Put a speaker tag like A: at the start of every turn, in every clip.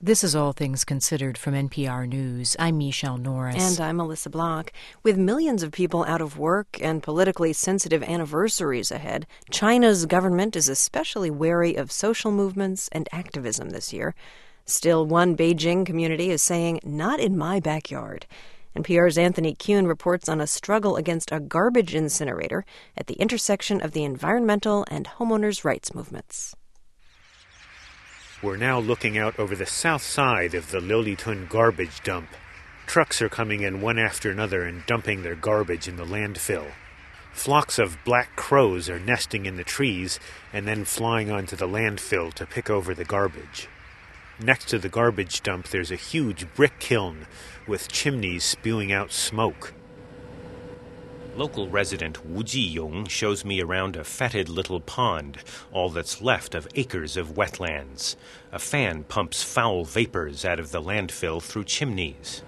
A: This is All Things Considered from NPR News. I'm Michelle Norris.
B: And I'm Melissa Block. With millions of people out of work and politically sensitive anniversaries ahead, China's government is especially wary of social movements and activism this year. Still, one Beijing community is saying, "Not in my backyard." NPR's Anthony Kuhn reports on a struggle against a garbage incinerator at the intersection of the environmental and homeowners' rights movements.
C: We're now looking out over the south side of the Liuliitun garbage dump. Trucks are coming in one after another and dumping their garbage in the landfill. Flocks of black crows are nesting in the trees and then flying onto the landfill to pick over the garbage. Next to the garbage dump, there's a huge brick kiln with chimneys spewing out smoke. Local resident Wu Jiyong shows me around a fetid little pond, all that's left of acres of wetlands. A fan pumps foul vapors out of the landfill through chimneys.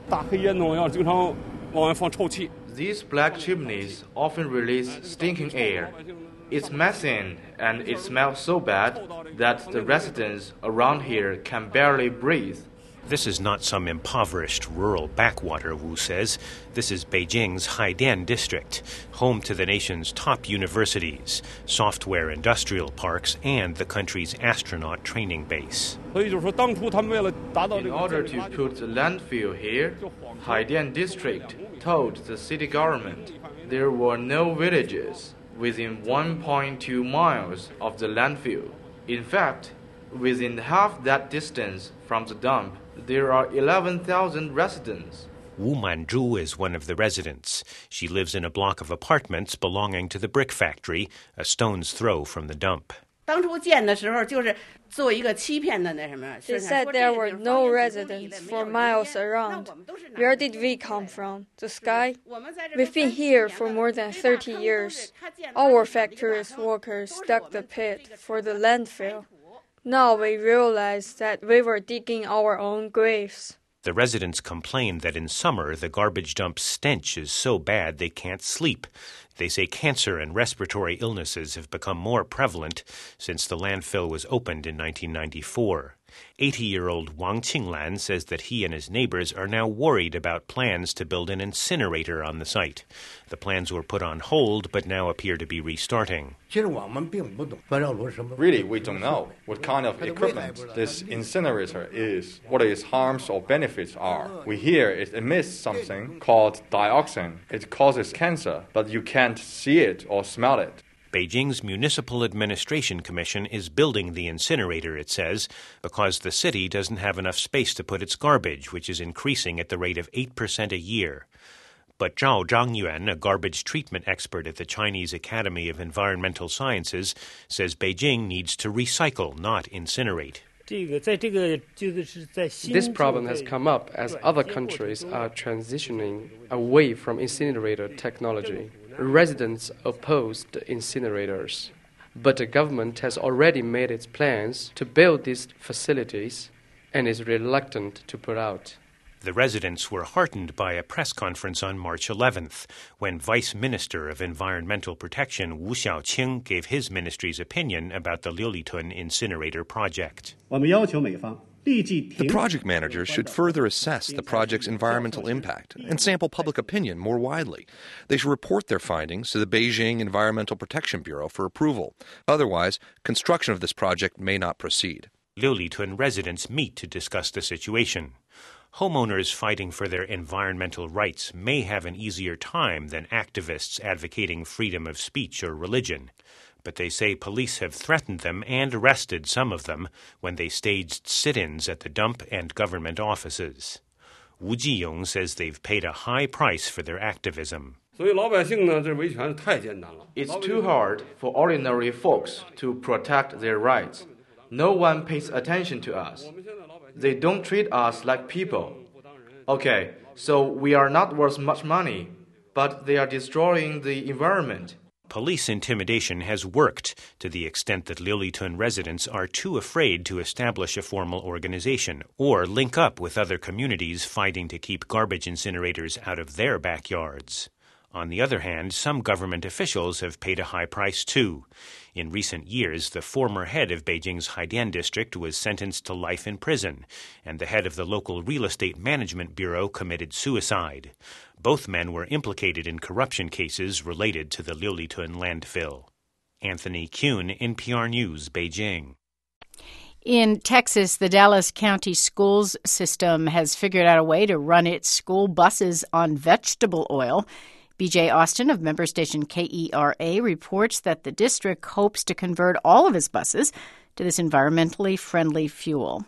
D: These black chimneys often release stinking air. It's methane, and it smells so bad that the residents around here can barely breathe.
C: This is not some impoverished rural backwater, Wu says. This is Beijing's Haidian district, home to the nation's top universities, software industrial parks, and the country's astronaut training base.
D: In order to put the landfill here, Haidian district told the city government there were no villages within 1.2 miles of the landfill. In fact, within half that distance from the dump, there are 11,000 residents.
C: Wu Manzhu is one of the residents. She lives in a block of apartments belonging to the brick factory, a stone's throw from the dump.
E: They said there were no residents for miles around. Where did we come from? The sky? We've been here for more than 30 years. Our factory's workers dug the pit for the landfill. Now we realize that we were digging our own graves.
C: The residents complain that in summer the garbage dump's stench is so bad they can't sleep. They say cancer and respiratory illnesses have become more prevalent since the landfill was opened in 1994. 80-year-old Wang Qinglan says that he and his neighbors are now worried about plans to build an incinerator on the site. The plans were put on hold, but now appear to be restarting.
F: Really, we don't know what kind of equipment this incinerator is, what its harms or benefits are. We hear it emits something called dioxin. It causes cancer, but you can't see it or smell it.
C: Beijing's Municipal Administration Commission is building the incinerator, it says, because the city doesn't have enough space to put its garbage, which is increasing at the rate of 8% a year. But Zhao Zhangyuan, a garbage treatment expert at the Chinese Academy of Environmental Sciences, says Beijing needs to recycle, not incinerate.
G: This problem has come up as other countries are transitioning away from incinerator technology. Residents opposed incinerators, but the government has already made its plans to build these facilities and is reluctant to put out.
C: The residents were heartened by a press conference on March 11th, when Vice Minister of Environmental Protection Wu Xiaoqing gave his ministry's opinion about the Liuliitun incinerator project.
H: The project managers should further assess the project's environmental impact and sample public opinion more widely. They should report their findings to the Beijing Environmental Protection Bureau for approval. Otherwise, construction of this project may not proceed.
C: Liuliitun residents meet to discuss the situation. Homeowners fighting for their environmental rights may have an easier time than activists advocating freedom of speech or religion. But they say police have threatened them and arrested some of them when they staged sit-ins at the dump and government offices. Wu Jiyong says they've paid a high price for their activism.
D: It's too hard for ordinary folks to protect their rights. No one pays attention to us. They don't treat us like people. Okay, so we are not worth much money, but they are destroying the environment.
C: Police intimidation has worked to the extent that Liuliitun residents are too afraid to establish a formal organization or link up with other communities fighting to keep garbage incinerators out of their backyards. On the other hand, some government officials have paid a high price too. In recent years, the former head of Beijing's Haidian district was sentenced to life in prison, and the head of the local real estate management bureau committed suicide. Both men were implicated in corruption cases related to the Liulitung landfill. Anthony Kuhn, NPR News, Beijing.
I: In Texas, the Dallas County Schools system has figured out a way to run its school buses on vegetable oil. B.J. Austin of member station KERA reports that the district hopes to convert all of its buses to this environmentally friendly fuel.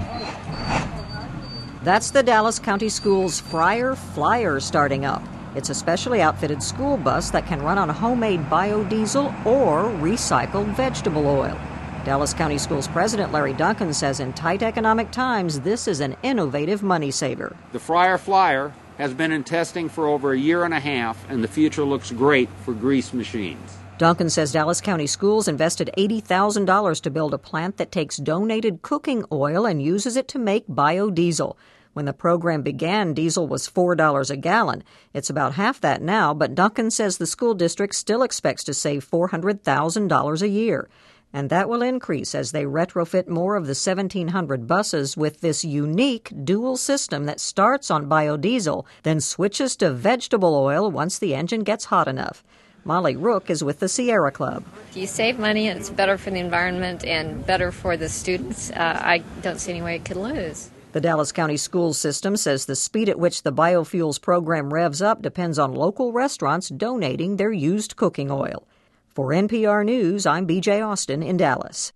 J: That's the Dallas County Schools Fryer Flyer starting up. It's a specially outfitted school bus that can run on homemade biodiesel or recycled vegetable oil. Dallas County Schools President Larry Duncan says in tight economic times, this is an innovative money saver.
K: The Fryer Flyer has been in testing for over a year and a half, and the future looks great for grease machines.
J: Duncan says Dallas County Schools invested $80,000 to build a plant that takes donated cooking oil and uses it to make biodiesel. When the program began, diesel was $4 a gallon. It's about half that now, but Duncan says the school district still expects to save $400,000 a year. And that will increase as they retrofit more of the 1,700 buses with this unique dual system that starts on biodiesel, then switches to vegetable oil once the engine gets hot enough. Molly Rook is with the Sierra Club.
L: You save money and it's better for the environment and better for the students. I don't see any way it could lose.
J: The Dallas County Schools system says the speed at which the biofuels program revs up depends on local restaurants donating their used cooking oil. For NPR News, I'm B.J. Austin in Dallas.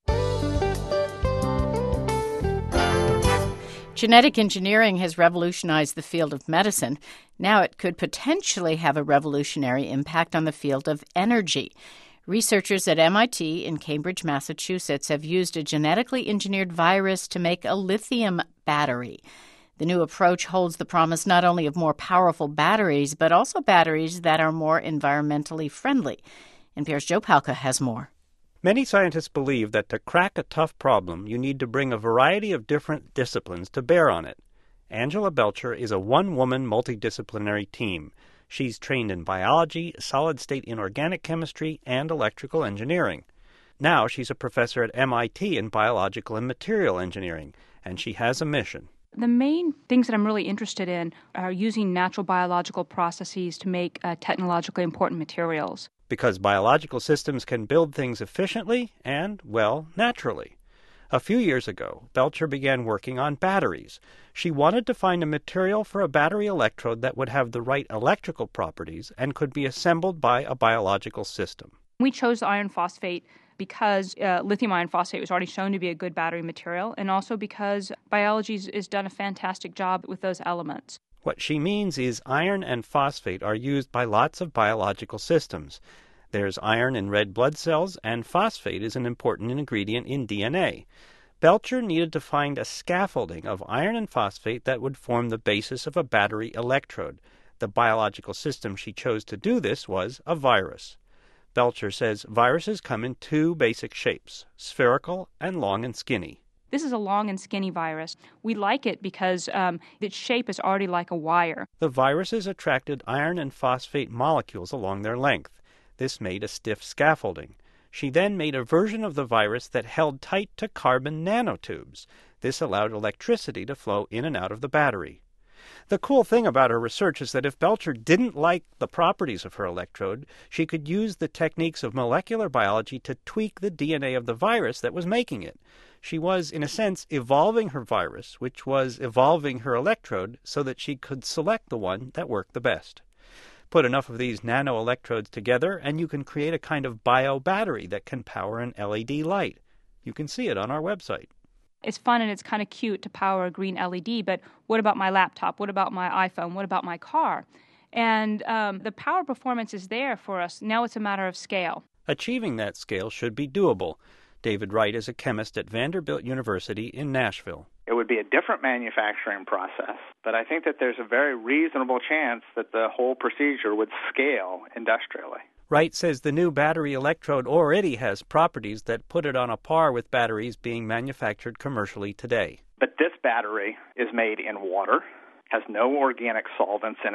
I: Genetic engineering has revolutionized the field of medicine. Now it could potentially have a revolutionary impact on the field of energy. Researchers at MIT in Cambridge, Massachusetts, have used a genetically engineered virus to make a lithium battery. The new approach holds the promise not only of more powerful batteries, but also batteries that are more environmentally friendly. NPR's Joe Palca has more.
M: Many scientists believe that to crack a tough problem, you need to bring a variety of different disciplines to bear on it. Angela Belcher is a one-woman multidisciplinary team. She's trained in biology, solid-state inorganic chemistry, and electrical engineering. Now she's a professor at MIT in biological and material engineering, and she has a mission.
N: The main things that I'm really interested in are using natural biological processes to make technologically important materials.
M: Because biological systems can build things efficiently and, well, naturally. A few years ago, Belcher began working on batteries. She wanted to find a material for a battery electrode that would have the right electrical properties and could be assembled by a biological system.
N: We chose iron phosphate because lithium iron phosphate was already shown to be a good battery material, and also because biology has done a fantastic job with those elements.
M: What she means is iron and phosphate are used by lots of biological systems. There's iron in red blood cells, and phosphate is an important ingredient in DNA. Belcher needed to find a scaffolding of iron and phosphate that would form the basis of a battery electrode. The biological system she chose to do this was a virus. Belcher says viruses come in two basic shapes, spherical and long and skinny.
N: This is a long and skinny virus. We like it because its shape is already like a wire.
M: The viruses attracted iron and phosphate molecules along their length. This made a stiff scaffolding. She then made a version of the virus that held tight to carbon nanotubes. This allowed electricity to flow in and out of the battery. The cool thing about her research is that if Belcher didn't like the properties of her electrode, she could use the techniques of molecular biology to tweak the DNA of the virus that was making it. She was, in a sense, evolving her virus, which was evolving her electrode so that she could select the one that worked the best. Put enough of these nanoelectrodes together, and you can create a kind of bio-battery that can power an LED light. You can see it on our website.
N: It's fun and it's kind of cute to power a green LED, but what about my laptop? What about my iPhone? What about my car? And the power performance is there for us. Now it's a matter of scale.
M: Achieving that scale should be doable. David Wright is a chemist at Vanderbilt University in Nashville.
O: It would be a different manufacturing process, but I think that there's a very reasonable chance that the whole procedure would scale industrially.
M: Wright says the new battery electrode already has properties that put it on a par with batteries being manufactured commercially today.
O: But this battery is made in water, has no organic solvents in it,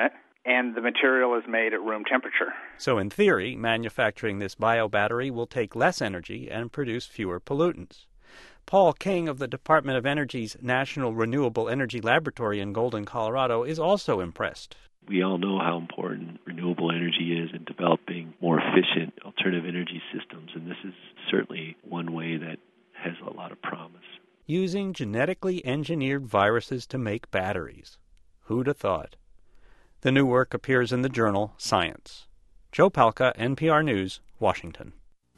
O: and the material is made at room temperature.
M: So in theory, manufacturing this biobattery will take less energy and produce fewer pollutants. Paul King of the Department of Energy's National Renewable Energy Laboratory in Golden, Colorado, is also impressed.
P: We all know how important renewable energy is in developing more efficient alternative energy systems, and this is certainly one way that has a lot of promise.
M: Using genetically engineered viruses to make batteries. Who'd have thought? The new work appears in the journal Science. Joe Palca, NPR News, Washington.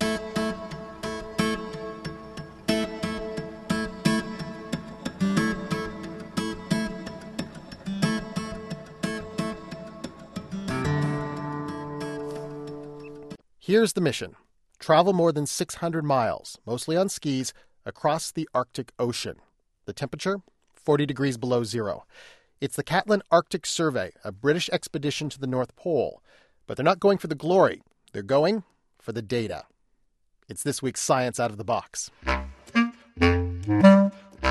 Q: Here's the mission. Travel more than 600 miles, mostly on skis, across the Arctic Ocean. The temperature, 40 degrees below zero. It's the Catlin Arctic Survey, a British expedition to the North Pole. But they're not going for the glory. They're going for the data. It's this week's Science Out of the Box. The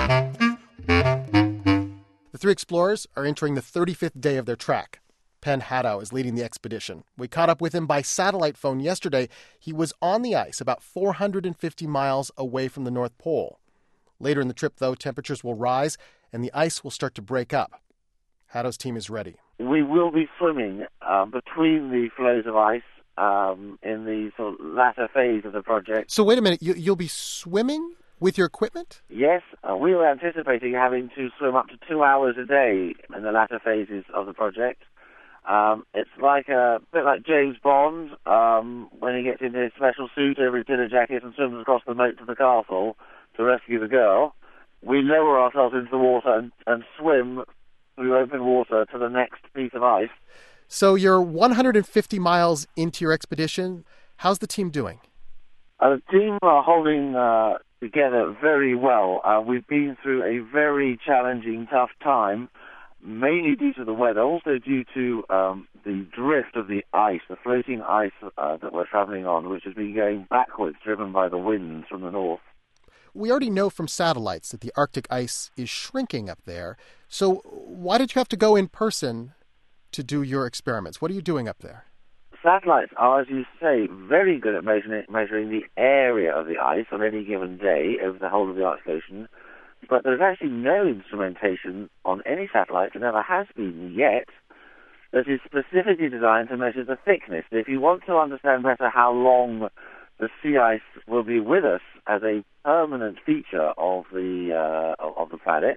Q: three explorers are entering the 35th day of their trek. Penn Haddow is leading the expedition. We caught up with him by satellite phone yesterday. He was on the ice about 450 miles away from the North Pole. Later in the trip, though, temperatures will rise and the ice will start to break up. Haddow's team is ready.
R: We will be swimming between the floes of ice in the sort of latter phase of the project.
Q: So wait a minute, you'll be swimming with your equipment?
R: Yes, we were anticipating having to swim up to 2 hours a day in the latter phases of the project. It's like a bit like James Bond when he gets into his special suit, every dinner jacket, and swims across the moat to the castle to rescue the girl. We lower ourselves into the water and swim through open water to the next piece of ice.
Q: So you're 150 miles into your expedition. How's the team doing?
R: The team are holding together very well. We've been through a very challenging, tough time, mainly due to the weather, also due to the drift of the ice, the floating ice that we're traveling on, which has been going backwards, driven by the winds from the north.
Q: We already know from satellites that the Arctic ice is shrinking up there. So why did you have to go in person to do your experiments? What are you doing up there?
R: Satellites are, as you say, very good at measuring the area of the ice on any given day over the whole of the Arctic Ocean. But there's actually no instrumentation on any satellite, and never has been yet, that is specifically designed to measure the thickness. If you want to understand better how long the sea ice will be with us as a permanent feature of the planet,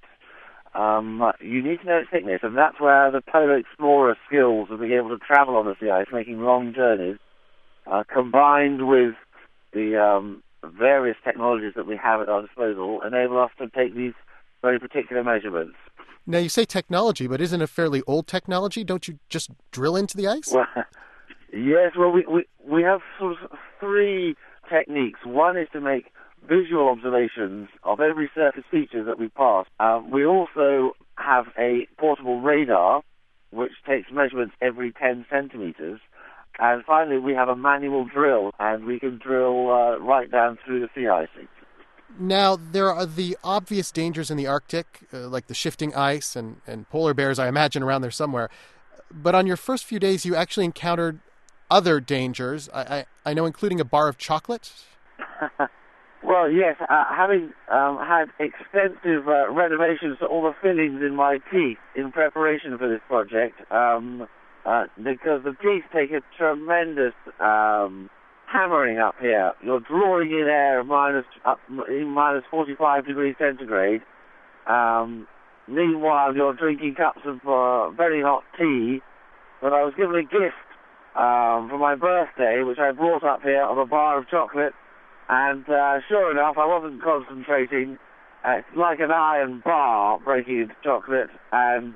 R: you need to know its thickness, and that's where the polar explorer skills of being able to travel on the sea ice, making long journeys, combined with the various technologies that we have at our disposal, enable us to take these very particular measurements.
Q: Now, you say technology, but isn't it fairly old technology? Don't you just drill into the ice?
R: Well, yes, well, we have sort of three techniques. One is to make visual observations of every surface feature that we pass. We also have a portable radar, which takes measurements every 10 centimeters. And finally, we have a manual drill, and we can drill right down through the sea ice.
Q: Now, there are the obvious dangers in the Arctic, like the shifting ice and polar bears, I imagine, around there somewhere. But on your first few days, you actually encountered other dangers, I know, including a bar of chocolate?
R: Well, yes, having had extensive renovations to all the fillings in my teeth in preparation for this project, because the teeth take a tremendous hammering up here. You're drawing in air minus 45 degrees centigrade. Meanwhile, you're drinking cups of very hot tea. But I was given a gift for my birthday, which I brought up here, of a bar of chocolate. And sure enough, I wasn't concentrating. It's like an iron bar breaking into chocolate, and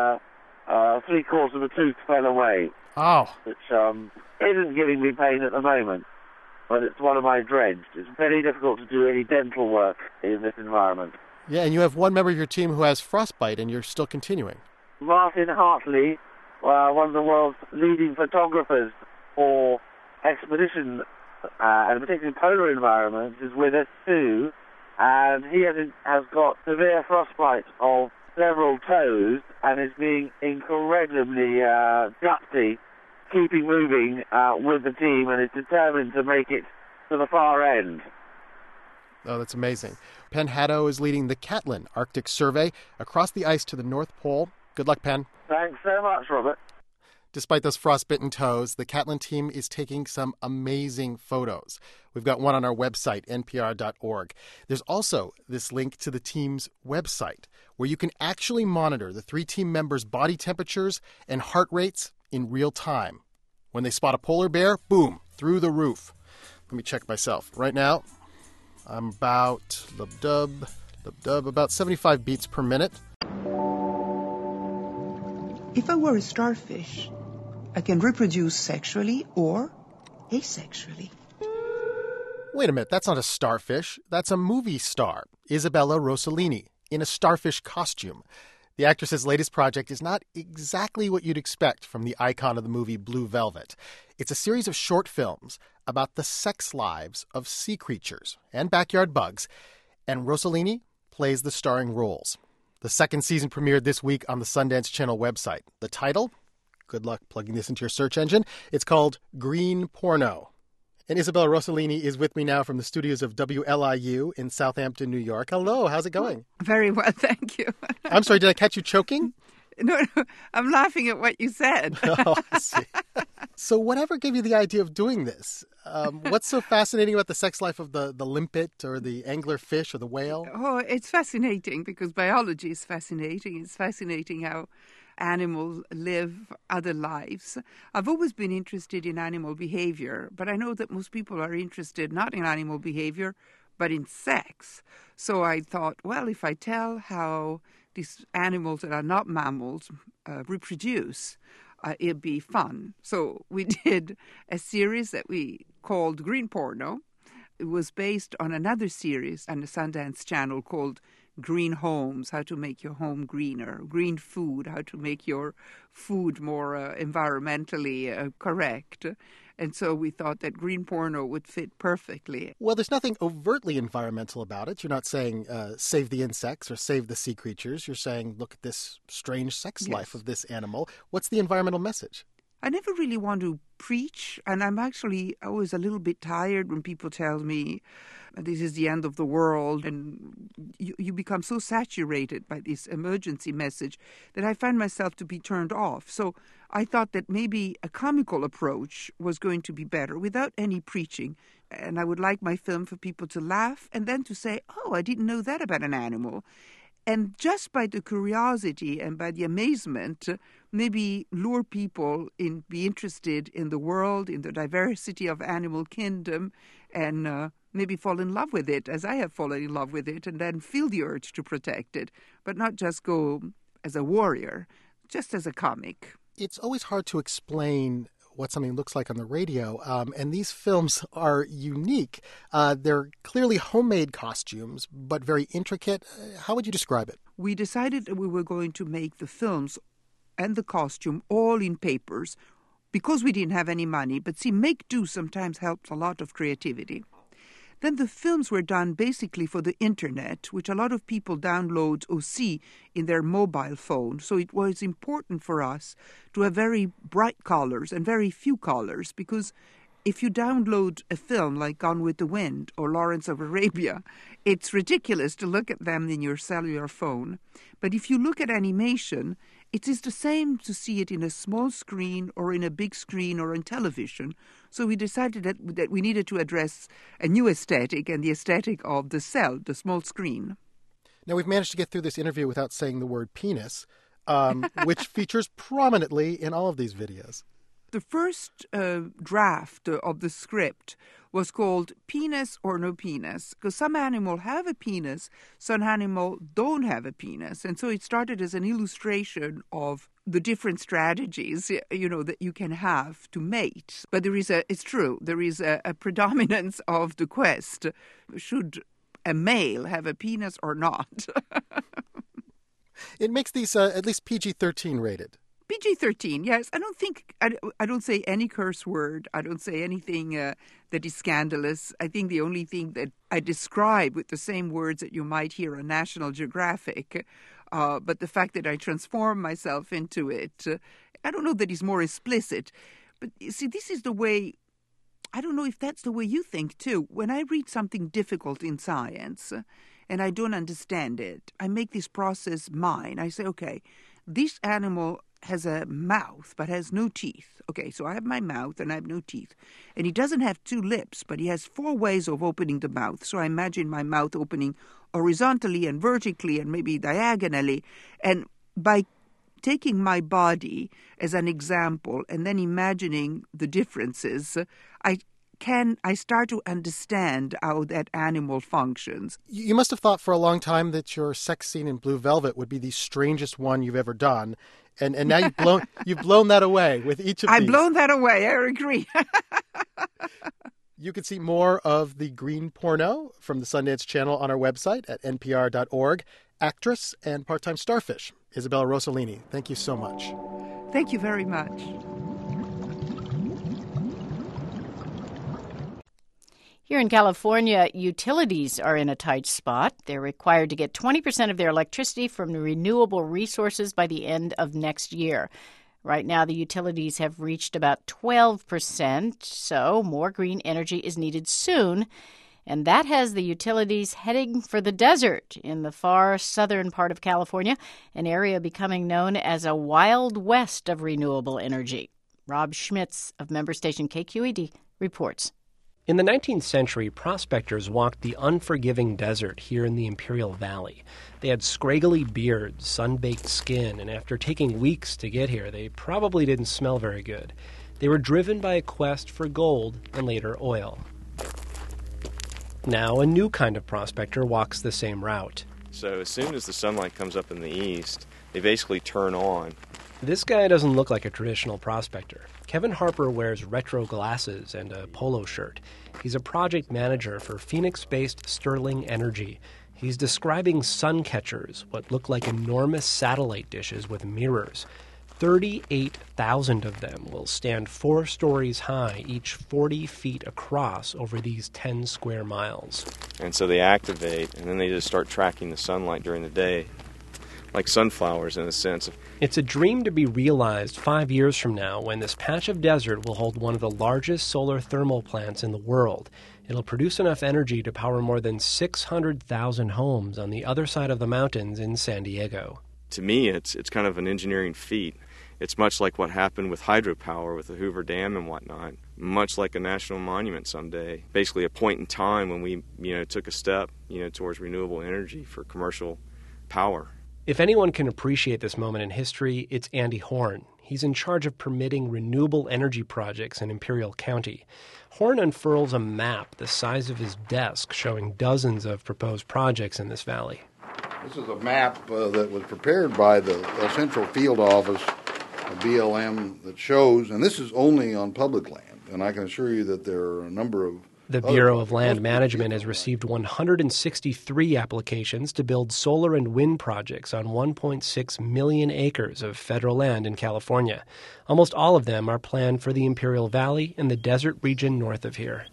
R: 3/4 of the tooth fell away.
Q: Oh.
R: Which isn't giving me pain at the moment, but it's one of my dreads. It's very difficult to do any dental work in this environment.
Q: Yeah, and you have one member of your team who has frostbite, and you're still continuing.
R: Martin Hartley, one of the world's leading photographers for expedition and particularly polar environments, is with us too, and he has got severe frostbite of several toes and is being incredibly gutsy, keeping moving with the team, and is determined to make it to the far end.
Q: Oh, that's amazing. Penn Haddo is leading the Catlin Arctic Survey across the ice to the North Pole. Good luck, Penn.
R: Thanks so much, Robert.
Q: Despite those frostbitten toes, the Catlin team is taking some amazing photos. We've got one on our website, npr.org. There's also this link to the team's website, where you can actually monitor the three team members' body temperatures and heart rates in real time. When they spot a polar bear, boom, through the roof. Let me check myself. Right now, I'm about, about 75 beats per minute.
S: If I were a starfish, I can reproduce sexually or asexually.
Q: Wait a minute, that's not a starfish. That's a movie star, Isabella Rossellini, in a starfish costume. The actress's latest project is not exactly what you'd expect from the icon of the movie Blue Velvet. It's a series of short films about the sex lives of sea creatures and backyard bugs, and Rossellini plays the starring roles. The second season premiered this week on the Sundance Channel website. The title? Good luck plugging this into your search engine. It's called Green Porno. And Isabella Rossellini is with me now from the studios of WLIU in Southampton, New York. Hello, how's it going?
T: Very well, thank you.
Q: I'm sorry, did I catch you choking?
T: No, I'm laughing at what you said.
Q: Oh, I see. So whatever gave you the idea of doing this? What's so fascinating about the sex life of the limpet or the anglerfish or the whale?
T: Oh, it's fascinating because biology is fascinating. It's fascinating how animals live other lives. I've always been interested in animal behavior, but I know that most people are interested not in animal behavior, but in sex. So I thought, well, if I tell how these animals that are not mammals reproduce, it'd be fun. So we did a series that we called Green Porno. It was based on another series on the Sundance Channel called Green Homes, how to make your home greener. Green Food, how to make your food more environmentally correct. And so we thought that Green Porno would fit perfectly.
Q: Well, there's nothing overtly environmental about it. You're not saying save the insects or save the sea creatures. You're saying look at this strange sex life of this animal. What's the environmental message?
T: I never really want to preach, and I'm actually always a little bit tired when people tell me this is the end of the world, and you become so saturated by this emergency message that I find myself to be turned off. So I thought that maybe a comical approach was going to be better without any preaching, and I would like my film for people to laugh and then to say, oh, I didn't know that about an animal. And just by the curiosity and by the amazement, maybe lure people in, be interested in the world, in the diversity of animal kingdom, and maybe fall in love with it, as I have fallen in love with it, and then feel the urge to protect it, but not just go as a warrior, just as a comic.
Q: It's always hard to explain what something looks like on the radio, and these films are unique. They're clearly homemade costumes, but very intricate. How would you describe it?
T: We decided that we were going to make the films and the costume all in papers because we didn't have any money. But see, make do sometimes helps a lot of creativity. Then the films were done basically for the internet, which a lot of people download or see in their mobile phone. So it was important for us to have very bright colors and very few colors, because if you download a film like Gone with the Wind or Lawrence of Arabia, it's ridiculous to look at them in your cellular phone. But if you look at animation, it is the same to see it in a small screen or in a big screen or on television. So we decided that we needed to address a new aesthetic, and the aesthetic of the cell, the small screen.
Q: Now, we've managed to get through this interview without saying the word penis, which features prominently in all of these videos.
T: The first draft of the script was called Penis or No Penis, because some animals have a penis, some animals don't have a penis. And so it started as an illustration of the different strategies, that you can have to mate. But it's true, there is a predominance of the quest. Should a male have a penis or not?
Q: It makes these at least PG-13 rated.
T: PG-13, yes. I don't say any curse word. I don't say anything that is scandalous. I think the only thing that I describe with the same words that you might hear on National Geographic But the fact that I transform myself into it, I don't know that is more explicit. But you see, this is the way, I don't know if that's the way you think too. When I read something difficult in science and I don't understand it, I make this process mine. I say, okay, this animal has a mouth but has no teeth. Okay, so I have my mouth and I have no teeth. And he doesn't have 2 lips, but he has 4 ways of opening the mouth. So I imagine my mouth opening horizontally and vertically and maybe diagonally. And by taking my body as an example and then imagining the differences, I start to understand how that animal functions.
Q: You must have thought for a long time that your sex scene in Blue Velvet would be the strangest one you've ever done. And now you've blown that away with each of these.
T: I've blown that away, I agree.
Q: You can see more of the green porno from the Sundance Channel on our website at npr.org. Actress and part-time starfish, Isabella Rossellini, thank you so much.
T: Thank you very much.
I: Here in California, utilities are in a tight spot. They're required to get 20% of their electricity from renewable resources by the end of next year. Right now, the utilities have reached about 12%, so more green energy is needed soon. And that has the utilities heading for the desert in the far southern part of California, an area becoming known as a Wild West of renewable energy. Rob Schmitz of member station KQED reports.
U: In the 19th century, prospectors walked the unforgiving desert here in the Imperial Valley. They had scraggly beards, sun-baked skin, and after taking weeks to get here, they probably didn't smell very good. They were driven by a quest for gold and later oil. Now, a new kind of prospector walks the same route.
V: So as soon as the sunlight comes up in the east, they basically turn on.
U: This guy doesn't look like a traditional prospector. Kevin Harper wears retro glasses and a polo shirt. He's a project manager for Phoenix-based Sterling Energy. He's describing sun catchers, what look like enormous satellite dishes with mirrors. 38,000 of them will stand 4 stories high, each 40 feet across over these 10 square miles.
V: And so they activate, and then they just start tracking the sunlight during the day, like sunflowers in a sense.
U: It's a dream to be realized 5 years from now when this patch of desert will hold one of the largest solar thermal plants in the world. It'll produce enough energy to power more than 600,000 homes on the other side of the mountains in San Diego.
V: To me, it's kind of an engineering feat. It's much like what happened with hydropower with the Hoover Dam and whatnot, much like a national monument someday. Basically a point in time when we, took a step, towards renewable energy for commercial power.
U: If anyone can appreciate this moment in history, it's Andy Horn. He's in charge of permitting renewable energy projects in Imperial County. Horn unfurls a map the size of his desk showing dozens of proposed projects in this valley.
W: This is a map that was prepared by the Central Field Office, BLM, that shows, and this is only on public land, and I can assure you that there are a number of
U: The Bureau of Land Management has received 163 applications to build solar and wind projects on 1.6 million acres of federal land in California. Almost all of them are planned for the Imperial Valley and the desert region north of here.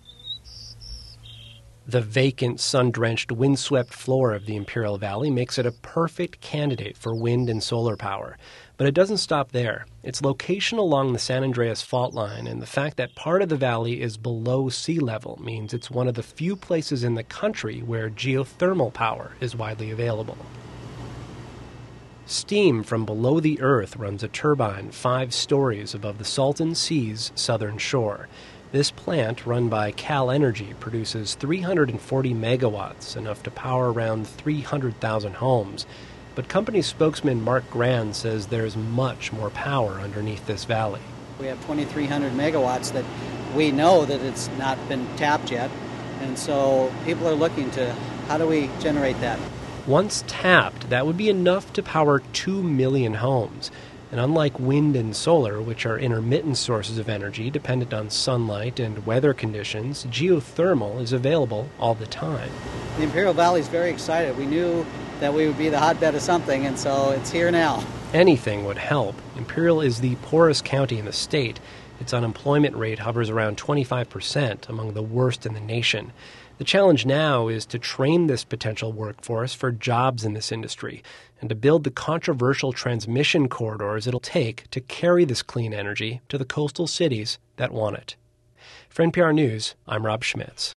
U: The vacant, sun-drenched, windswept floor of the Imperial Valley makes it a perfect candidate for wind and solar power. But it doesn't stop there. Its location along the San Andreas Fault Line and the fact that part of the valley is below sea level means it's one of the few places in the country where geothermal power is widely available. Steam from below the earth runs a turbine 5 stories above the Salton Sea's southern shore. This plant, run by Cal Energy, produces 340 megawatts, enough to power around 300,000 homes. But company spokesman Mark Grand says there's much more power underneath this valley.
X: We have 2,300 megawatts that we know that it's not been tapped yet, and so people are looking to how do we generate that?
U: Once tapped, that would be enough to power 2 million homes. And unlike wind and solar, which are intermittent sources of energy dependent on sunlight and weather conditions, geothermal is available all the time.
X: The Imperial Valley is very excited. We knew that we would be the hotbed of something, and so it's here now.
U: Anything would help. Imperial is the poorest county in the state. Its unemployment rate hovers around 25%, among the worst in the nation. The challenge now is to train this potential workforce for jobs in this industry. and to build the controversial transmission corridors it'll take to carry this clean energy to the coastal cities that want it. For NPR News, I'm Rob Schmitz.